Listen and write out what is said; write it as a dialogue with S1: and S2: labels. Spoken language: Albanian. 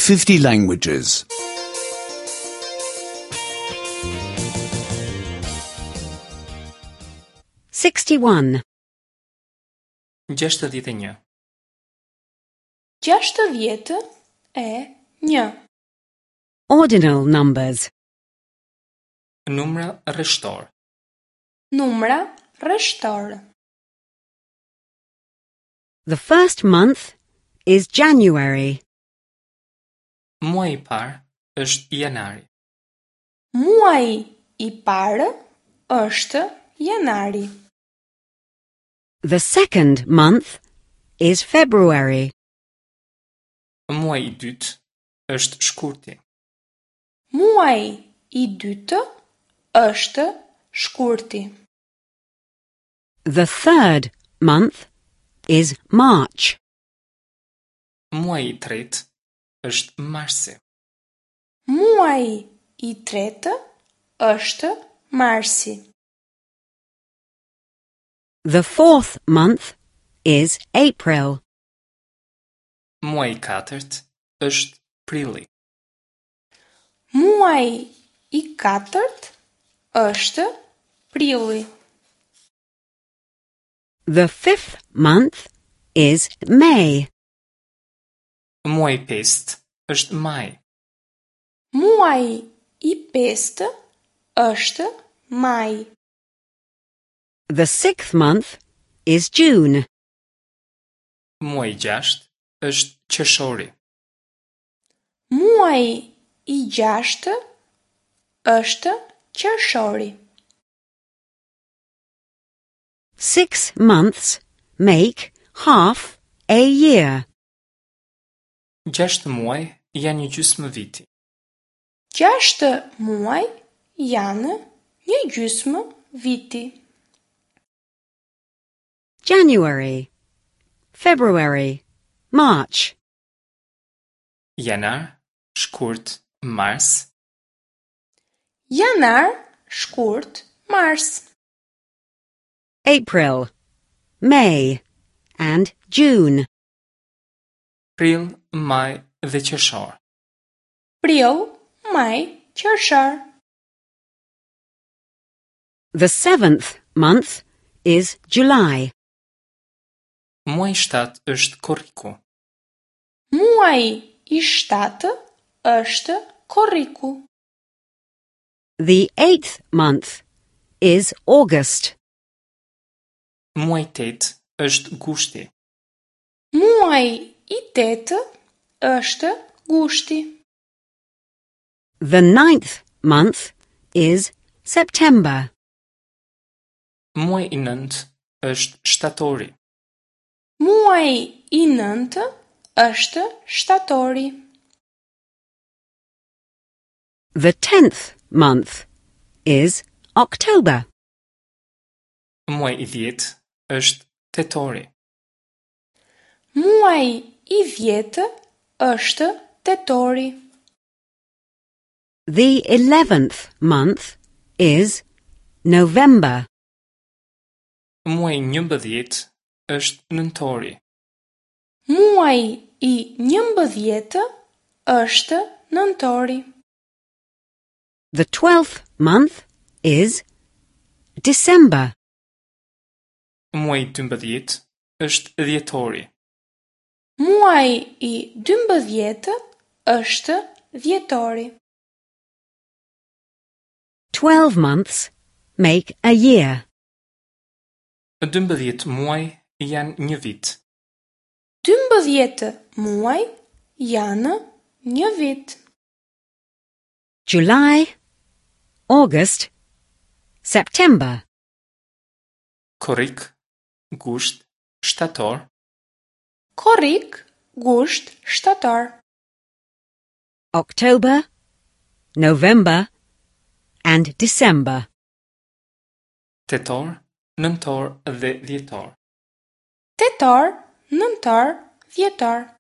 S1: 50 languages.
S2: 61.
S3: 61.
S4: 61.
S2: Ordinal numbers.
S3: Numra rreshtor.
S4: Numra rreshtor.
S2: The first month is January.
S3: Muaji I parë është janari.
S4: Muaji I parë është janari.
S2: The second month is February.
S3: Muaji I dytë është shkurti.
S4: Muaji I dytë është shkurti.
S2: The third month is March.
S3: Muaji I tretë është marsi.
S4: Muaji I tretë është marsi.
S2: The fourth month is April.
S3: Muaji I katërt është prilli.
S4: Muaji I katërt është prilli.
S2: The fifth month is May.
S3: Muaji I pestë është maj.
S4: Muaji I pestë është maj.
S2: The sixth month is June.
S3: Muaji I gjashtë është qershori.
S4: Muaji I gjashtë është qershori.
S2: 6 months make half a year.
S3: 6 muaj janë një gjysmë viti.
S4: 6 muaj janë një gjysmë viti.
S2: January, February, March.
S3: Janar, shkurt, mars.
S4: Janar, shkurt, mars.
S2: April, May, and June.
S3: Prill, maj dhe qershor.
S4: Prill, maj, qershor.
S2: The seventh month is July.
S3: Muaji I shtatë është korriku.
S4: Muaji I shtatë është korriku.
S2: The eighth month is August.
S3: Muaji I tetë është gushti.
S4: Muaji I tetë është gushti.
S2: The ninth month is September.
S3: Muaji I nëntë është shtatori.
S4: Muaji I nëntë është shtatori.
S2: The 10th month is October.
S3: Muaji I dhjetë është tetori.
S4: Muaji I dhjetë është tetori.
S2: The 11th month is November.
S3: Muaji I 11 është nëntori.
S4: Muaji I 11 është nëntori.
S2: The 12th month is December.
S3: Muaji I 12 është dhjetori.
S4: Muaji I 12 është dhjetori.
S2: 12 months make a year.
S3: 12 muaj janë një vit.
S4: 12 muaj janë një vit.
S2: July, August, September.
S3: Korrik, gusht, shtator.
S4: Korrik, gusht, shtator.
S2: October, November, and December.
S3: Tetor, nëntor dhe dhjetor.
S4: Tetor, nëntor, dhjetor.